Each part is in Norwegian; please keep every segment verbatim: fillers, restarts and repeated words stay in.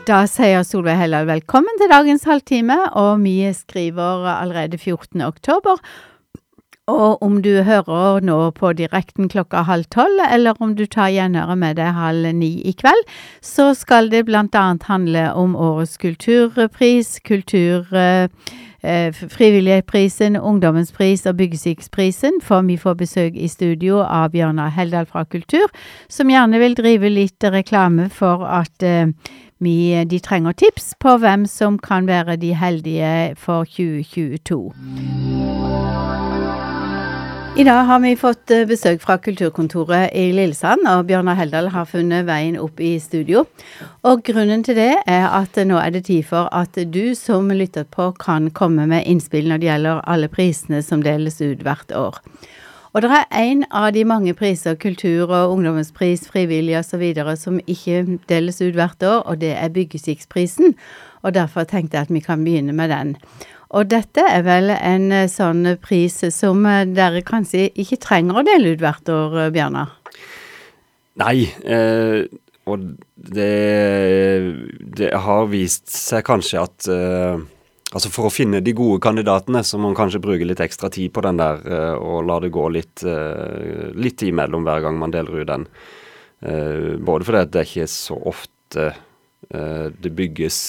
Da sier Solveig Helland velkommen til dagens halvtime, og vi skriver allerede fjortende oktober. Og om du hører nå på direkten klokka halv tolv, eller om du tar gjenhøret med deg halv ni i kveld, så skal det blant annet handle om årets kulturpris, kultur, eh, frivillighetsprisen, ungdommens pris og byggesikksprisen, for vi får besøk i studio av Bjørnar Heldal fra Kultur, som gjerne vil drive litt reklame for at eh, vi, de trenger tips på hvem som kan være de heldige for tjue tjueto. I dag har vi fått besøk fra Kulturkontoret i Lillesand, og Bjørnar Heldal har funnet veien opp i studio. Og grunnen til det er at nå er det tid for at du som lytter på kan komme med innspill når det gjelder alle prisene som deles ut hvert år. Og det er en av de mange priser, kultur og ungdommens pris, frivillig og så videre, som ikke deles ut hvert år, og det er byggesikksprisen. Og derfor tenkte jeg at vi kan begynne med den. Og dette er vel en sånn pris som dere kanskje ikke trenger å dele ut hvert år, Bjørnar? Nei, eh, og det, det har vist seg kanskje at eh, altså for å finne de gode kandidatene, så må man kanskje bruke litt ekstra tid på den der, eh, og la det gå litt, eh, litt tid mellom hver gang man deler ut den. Eh, både fordi det er ikke så ofte eh, det bygges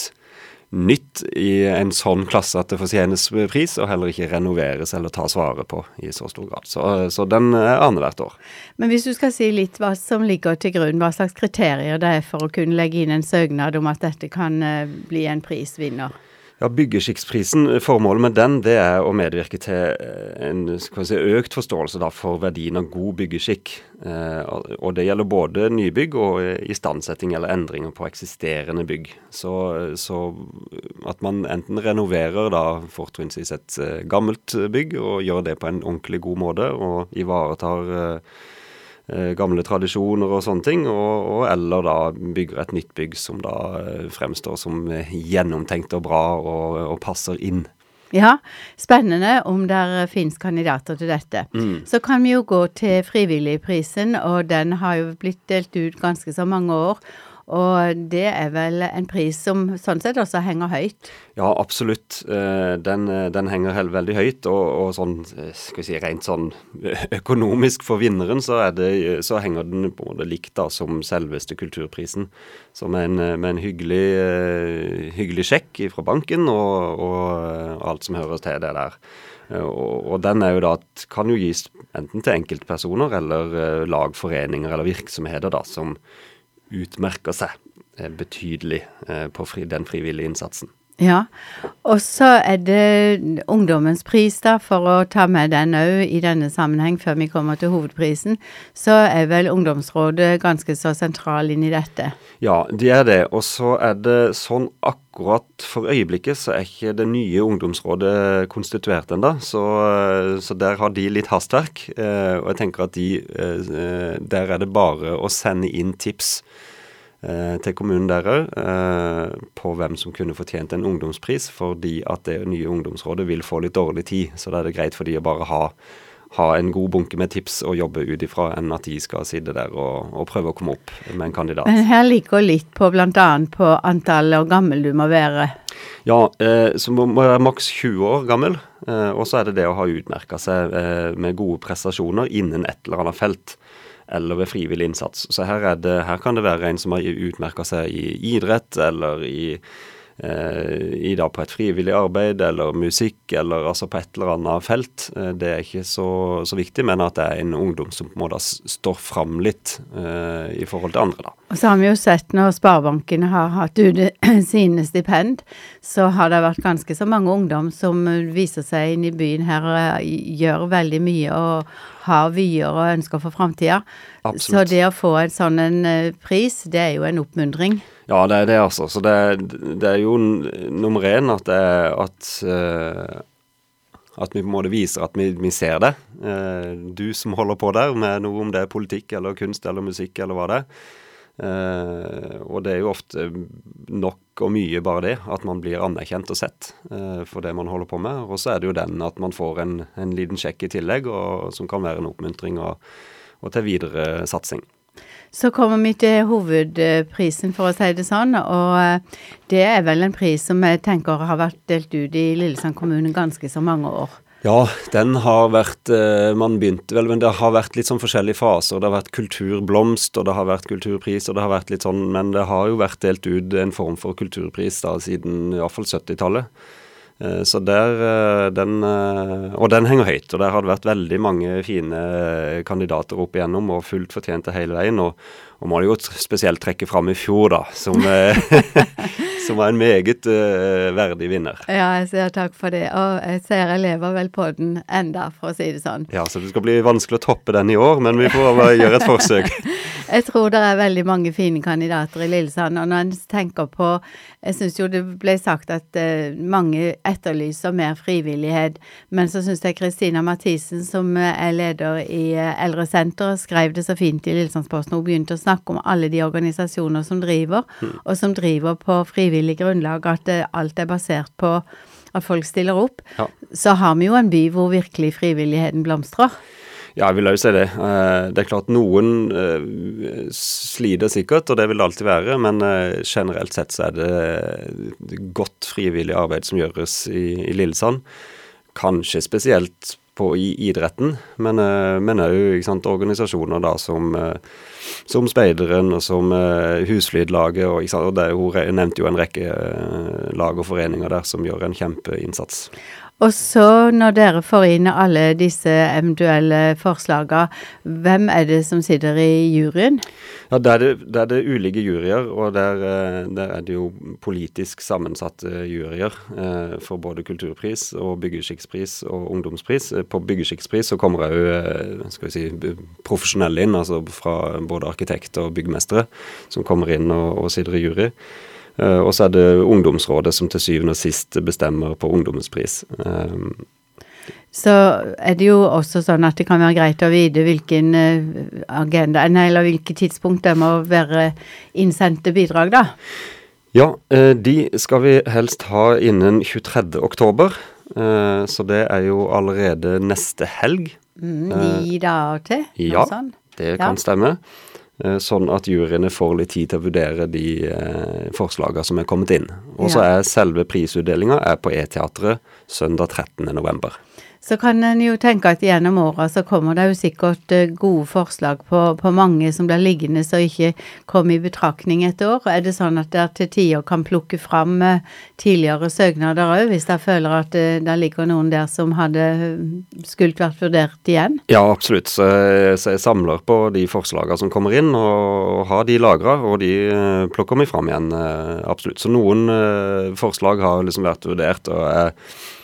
nytt i en sånn klasse at det fortjenes pris, og heller ikke renoveres eller tas vare på i så stor grad. Så, så den er annen hvert år. Men hvis du skal si litt hva som ligger til grunn, hva slags kriterier det er for å kunne legge inn en søknad om at dette kan bli en prisvinner? Ja, byggesikksprisen, formålet med den, det er å medvirke til en skal vi si, økt forståelse da, for verdien av god byggeskikk. Eh, og det gjelder både nybygg og istandsetting eller endringer på eksisterende bygg. Så, så at man enten renoverer da fortrinnsvis et gammelt bygg og gjør det på en ordentlig god måte og ivaretar eh, gamle tradisjoner og sånne ting, og, og eller da bygger et nytt bygg som da fremstår som gjennomtenkt og bra og, og passer inn. Ja, spennende om der finnes kandidater til dette. Mm. Så kan vi jo gå til frivilligprisen, og den har jo blitt delt ut ganske så mange år, og det er vel en pris som sånn sett også henger høyt? Ja, absolutt. Den, den henger helt veldig høyt, og, og sånn, skal vi si, rent sånn økonomisk for vinneren, så, er det, så henger den både likt da som selveste kulturprisen, som en, med en hyggelig, hyggelig sjekk fra banken, og, og alt som hører til det der. Og, og den er jo da, kan jo gis enten til enkeltpersoner, eller lagforeninger, eller virksomheter da, som utmerker seg betydelig på fri, den frivillige innsatsen. Ja, og så er det ungdommens pris da, for å ta med den også i denne sammenheng før vi kommer til hovedprisen, så er vel ungdomsrådet ganske så sentral inn i dette. Ja, de er det, og så er det sånn akkurat for øyeblikket så er ikke det nye ungdomsrådet konstituert enda, så, så der har de litt hastverk, og jeg tenker at de, der er det bare å sende inn tips til kommunen der eh, på hvem som kunne fortjent en ungdomspris, fordi at det nye ungdomsrådet vil få litt dårlig tid, så da er det greit for de å bare ha, ha en god bunke med tips og jobbe ut ifra enn at de skal sitte der og, og prøve å komme opp med en kandidat. Men her ligger litt på blant annet på antall og gammel du må være. Ja, eh, så må man være maks tjue år gammel, eh, og så er det det å ha utmerket seg eh, med gode prestasjoner innen et eller annet felt, eller ved frivillig innsats. Så her, er det, her kan det være en som har utmerket seg i idrett, eller i, eh, i da på et frivillig arbeid, eller musikk, eller altså på et eller annet felt. Det er ikke så, så viktig, men at det er en ungdom som på en måte står frem litt eh, i forhold til andre da. Og så har vi jo sett når Sparebanken har hatt ut sine stipend, så har det vært ganske så mange ungdom som viser seg inn i byen her, gjør veldig mye og har vyer og ønsker for fremtiden. Absolutt. Så det å få en sånn en pris, det er jo en oppmuntring. Ja, det er det altså. Så det, det er jo nummer en at, det, at, uh, at vi på en måte viser at vi, vi ser det. Uh, du som holder på der med noe om det er politikk eller kunst eller musikk eller hva det er. Uh, og det er jo ofte nok og mye bare det, at man blir anerkjent og sett uh, for det man holder på med. Og så er det jo den at man får en, en liten sjekk i tillegg, og, som kan være en oppmuntring og, og til videre satsing. Så kommer vi til hovedprisen, for å si det sånn, og det er vel en pris som jeg tenker har vært delt ut i Lillesand kommune ganske så mange år. Ja, den har vært, man begynte vel, men det har vært litt sånn forskjellige faser. Det har vært kulturblomst, og det har vært kulturpris, og det har vært litt sånn, men det har jo vært delt ut en form for kulturpris da, siden i hvert fall syttitallet. Så der, den, og den henger høyt, og der har det vært veldig mange fine kandidater opp igjennom, og fullt fortjent det hele veien, og, og må jo spesielt trekke frem i fjor da, som, som var en meget uh, verdig vinner. Ja, jeg sier takk for det, og jeg ser jeg lever vel på den enda, for å si det sånn. Ja, så det skal bli vanskelig å toppe den i år, men vi får bare gjøre et forsøk. Jeg tror det er veldig mange fine kandidater i Lillesand, og når jeg tenker på, jeg synes jo det ble sagt at uh, mange etterlyser mer frivillighet, men så synes jeg Kristina Mathisen, som er leder i uh, Eldresenter, skrev det så fint i Lillesandsposten, og begynte å snakke om alle de organisasjoner som driver, mm. og som driver på frivillig grunnlag, at uh, alt er basert på at folk stiller opp. Ja. Så har vi jo en by hvor virkelig frivilligheten blomstrer. Ja, jeg vil også si det. Det er klart noen slider sikkert, og det vil det alltid være, men generelt sett så er det godt frivillig arbeid som gjøres i, i Lillesand. Kanskje spesielt på i idretten, men, men også ikke sant, organisasjoner da som, som Speideren og som Huslydlaget, og, ikke sant, og det, hun nevnte jo en rekke lag og foreninger der som gjør en kjempeinnsats. Og så når dere får inn alle disse eventuelle forslagene, hvem er det som sitter i juryen? Ja, det er det, det, er det ulike juryer, og der, der er det jo politisk sammensatte juryer eh, for både kulturpris og byggeskikkspris og ungdomspris. På byggeskikkspris så kommer det jo, skal vi si, profesjonelle inn, altså fra både arkitekt og byggmestere, som kommer inn og, og sitter i jury. Uh, og så er det ungdomsrådet som til syvende og sist bestemmer på ungdomspris. Um, så er det jo også sånn at det kan være greit å vite hvilken agenda, eller hvilke tidspunkt det må være innsendte bidrag da? Ja, uh, de skal vi helst ha innen tjuetredje oktober, uh, så det er jo allerede neste helg. Mm, ni dager til? Ja, sånn. Det kan ja. stemme. Sånn at juryene får litt tid til å vurdere de eh, forslagene som er kommet inn. Og så ja. er selve prisutdelingen er på E-teatret søndag trettende november. Så kan en jo tenke at gjennom året så kommer det jo sikkert gode forslag på, på mange som blir liggende så ikke kommer i betraktning et år. Er det sånn at der til tider kan plukke frem tidligere søknader også, hvis der føler at det, der ligger noen der som hadde skulle vært vurdert igjen? Ja, absolutt. Så jeg, så jeg samler på de forslagene som kommer inn, og har de lagret, og de plukker vi frem igjen, absolutt. Så noen forslag har liksom vært vurdert, og er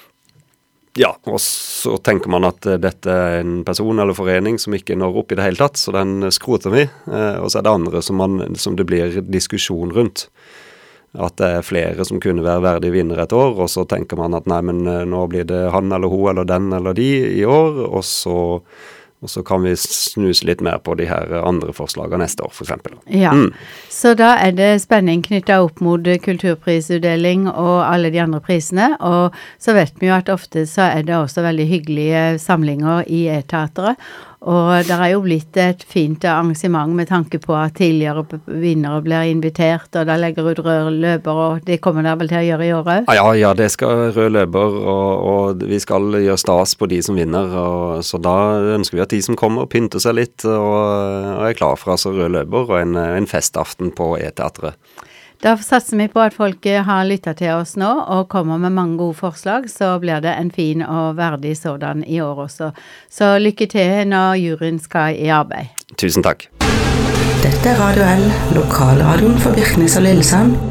ja, og så tenker man at dette er en person eller forening som ikke når opp i det hele tatt, så den skroter vi. Og så er det andre som, man, som det blir diskusjon rundt. At det er flere som kunne være verdige vinnere et år, og så tenker man at nei, men nå blir det han eller hun eller den eller de i år, og så, og så kan vi snuse litt mer på de her andre forslagene neste år, for eksempel. Ja, mm. Så da er det spenning knyttet opp mot kulturprisutdeling og alle de andre prisene, og så vet vi jo at ofte så er det også veldig hyggelige samlinger i E-teatret, og det er jo blitt et fint arrangement med tanke på at tidligere vinnere blir invitert, og da legger ut rød løper, og det kommer der vel til å gjøre i året? Ja, ja, det skal rød løper, og, og vi skal gjøre stas på de som vinner, og, så da ønsker vi at de som kommer pynter seg litt, og, og er klar for altså rød løper, og en, en festaften på E-teatret. Da satser vi på at folk har lyttet til oss nå og kommer med mange gode forslag, så blir det en fin og verdig sådan i år også. Så lykke til når juryen skal i arbeid. Tusen takk. Dette er Radio L, lokalradioen for Birkenes og Lillesand.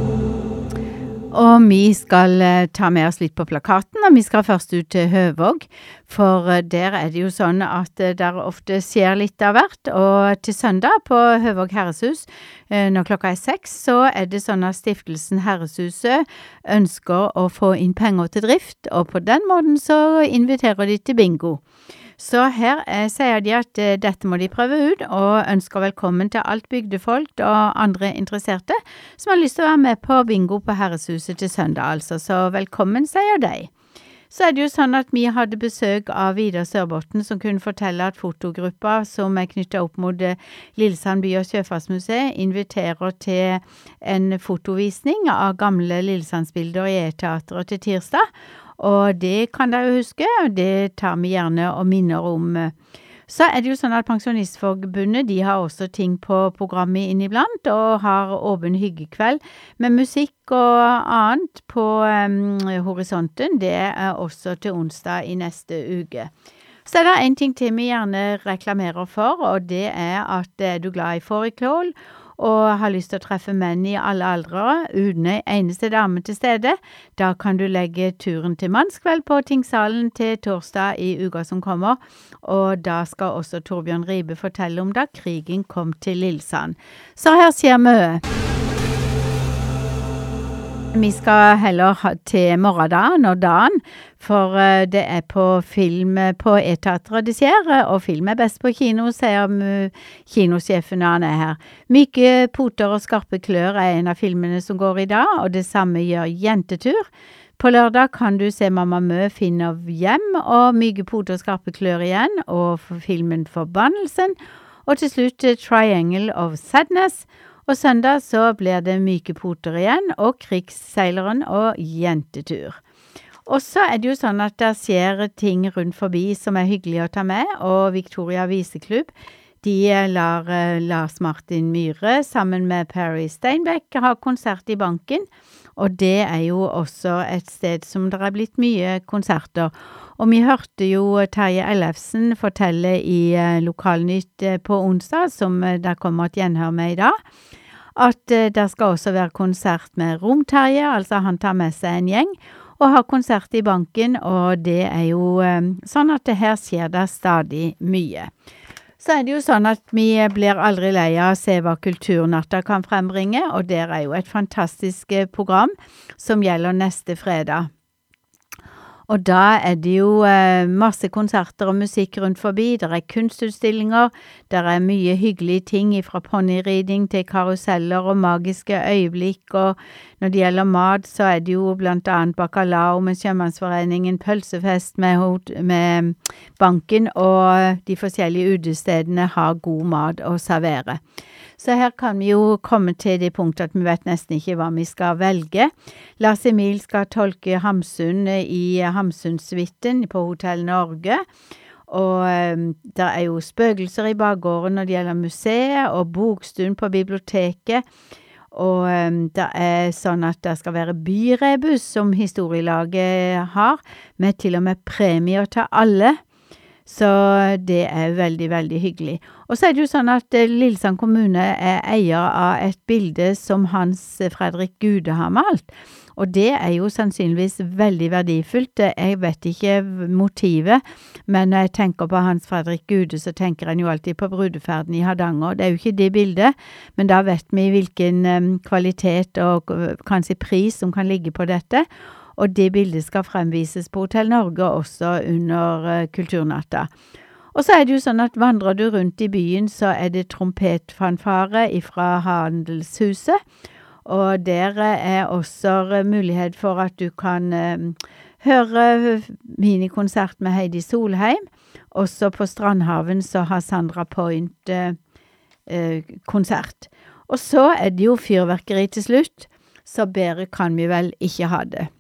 Og vi skal ta med oss litt på plakaten, og vi skal først ut til Høvåg, for der er det jo sånn at der ofte skjer litt av hvert, og til søndag på Høvåg Herreshus, når klokka er seks, så er det sånn at Stiftelsen Herreshuset ønsker å få inn penger til drift, og på den måten så inviterer de til bingo. Så her eh, sier de at eh, dette må de prøve ut, og ønsker velkommen til alt bygdefolk og andre interesserte som har lyst til å være med på bingo på Herreshuset til søndag, altså. Så velkommen, sier de. Så er det jo sånn at vi hadde besøk av Vidar Sørbotn, som kunne fortelle at fotogruppa som er knyttet opp mot Lillesand by- og sjøfartsmuseet, inviterer til en fotovisning av gamle Lillesandsbilder i E-teatret til tirsdag. Og det kan dere jo huske, og det tar vi gjerne og minner om. Så er det jo sånn at Pensjonistforbundet, de har også ting på programmet inniblant, og har åpen hyggekveld med musikk og annet på um, horisonten. Det er også til onsdag i neste uke. Så er det en ting til vi gjerne reklamerer for, og det er at er du glad i fårikål, og har lyst til å treffe menn i alle aldre, uten en eneste dame til stede, da kan du legge turen til mannskveld på Tingsalen til torsdag i uka som kommer, og da skal også Torbjørn Ribe fortelle om da krigen kom til Lillesand. Så her skjer mye. Vi skal heller ha til morgendagen og dagen, for det er på film på E-teatret de skjer, og film er best på kino, sier kinosjefen når han er her. Myke poter og skarpe klør er en av filmene som går i dag, og det samme gjør Jentetur. På lørdag kan du se Mamma Mø finne hjem, og myke poter og skarpe klør igjen, og filmen Forbannelsen, og til slutt Triangle of Sadness. Og søndag så blir det myke poter igjen, og krigsseileren og jentetur. Og så er det jo sånn at det skjer ting rundt forbi som er hyggelig å ta med, og Victoria Viseklubb, de lar uh, Lars Martin Myhre sammen med Perry Steinbeck ha konsert i banken, og det er jo også et sted som det er blitt mye konserter. Og vi hørte jo Terje Ellefsen fortelle i uh, Lokalnytt uh, på onsdag, som uh, der kommer et gjenhør med i dag, at uh, der skal også være konsert med Rom-Terje, altså han tar med seg en gjeng, og har konsert i banken, og det er jo um, sånn at det her skjer det stadig mye. Så er det jo sånn at vi blir aldri lei av å se hva Kulturnatta kan frembringe, og der er jo et fantastisk program som gjelder neste fredag. Og da er det jo eh, masse konserter og musikk rundt forbi, der er kunstutstillinger, der er mye hyggelige ting fra ponyriding til karuseller og magiske øyeblikk, og når det gjelder mat så er det jo blant annet bacalao med Sjømannsforeningen, pølsefest med, med banken, og de forskjellige utestedene har god mat å servere. Så her kan vi jo komme til det punktet at vi vet nesten ikke hva vi skal velge. Lars Emil skal tolke Hamsun i Hamsunsuiten på Hotell Norge, og um, der er jo spøkelser i bakgården når det gjelder museet, og bokstund på biblioteket, og um, det er sånn at det skal være byrebus som historielaget har, med til og med premier til alle. Så det er veldig, veldig hyggelig. Og så er det jo sånn at Lillesand kommune er eier av et bilde som Hans Fredrik Gude har malt. Og det er jo sannsynligvis veldig verdifullt. Jeg vet ikke motivet, men når jeg tenker på Hans Fredrik Gude, så tenker jeg jo alltid på brudeferden i Hardanger. Det er jo ikke det bildet, men da vet vi hvilken um, kvalitet og kanskje pris som kan ligge på dette. Og det bildet skal fremvises på Hotell Norge også under uh, Kulturnatta. Og så er det jo sånn at vandrer du rundt i byen, så er det trompetfanfare fra Handelshuset. Og der er også mulighet for at du kan uh, høre minikonsert med Heidi Solheim. Også på Strandhaven så har Sandra Point uh, uh, konsert. Og så er det jo fyrverkeri til slutt, så bedre kan vi vel ikke ha det.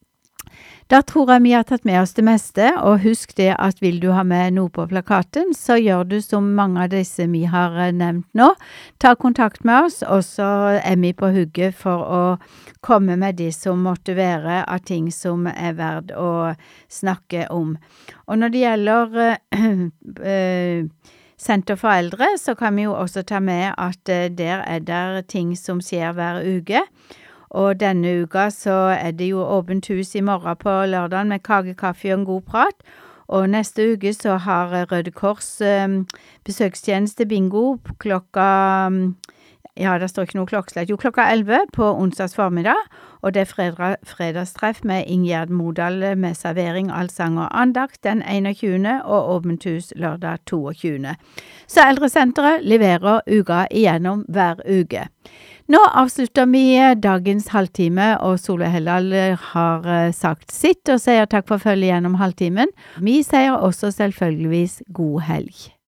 Da tror jeg vi har tatt med oss det meste, og husk det at vil du ha med noe på plakaten, så gjør du som mange av disse vi har nevnt nå. Ta kontakt med oss, og så er vi på hugget for å komme med det som måtte være av ting som er verdt å snakke om. Og når det gjelder øh, Senter for eldre, så kan vi jo også ta med at øh, der er der ting som skjer hver uke. Og denne uka så er det jo åpent hus i morgen på lørdagen med kake, kaffe og en god prat. Og neste uke så har Røde Kors eh, besøkstjeneste bingo klokka, ja det står ikke noe klokkeslett, jo klokka elleve på onsdags formiddag. Og det er fredag, fredagstreff med Ingjerd Modal med servering, allsang og andakt den enogtyvende og åpent hus lørdag toogtyvende. Så Eldresenteret leverer uka igjennom hver uke. Nå avslutter vi dagens halvtime, og Solveig Heldal har sagt sitt og sier takk for følge gjennom halvtimen. Vi sier også selvfølgeligvis god helg.